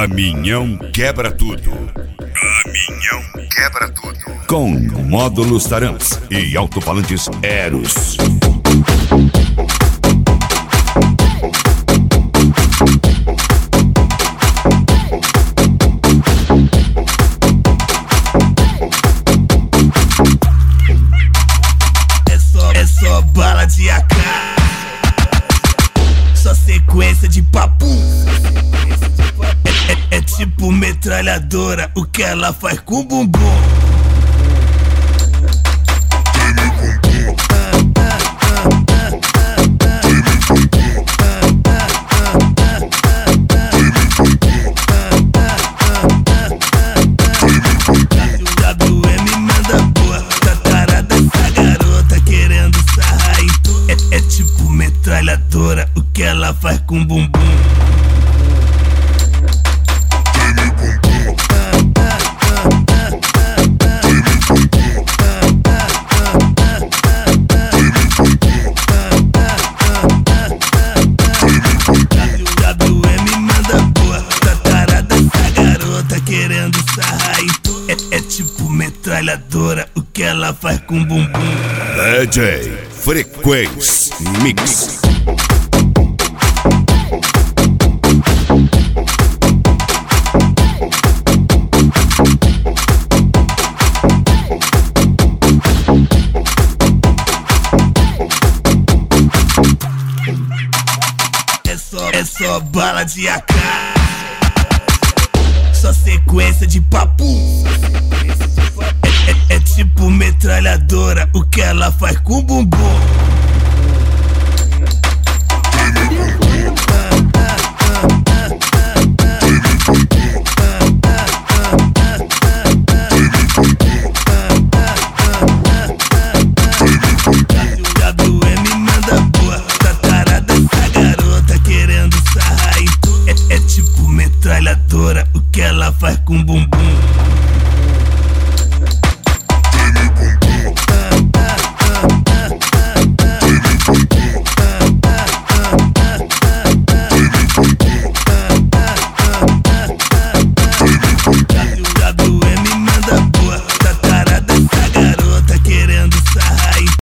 Caminhão quebra tudo. Caminhão quebra tudo. Com módulos Taramps e alto-falantes Eros. É só bala de AK, só sequência de papo. É tipo metralhadora, o que ela faz com o bumbum. WM manda boa, tá tarada essa garota querendo sarrar em tu. É tipo metralhadora, o que ela faz com o bumbum. WM manda boa, tá tarada essa garota querendo sarrar em tu. É tipo metralhadora, o que ela faz com o bumbum. DJ Frequência Mix. É só bala de AK, só sequência de papo. É tipo metralhadora, o que ela faz com o bumbum.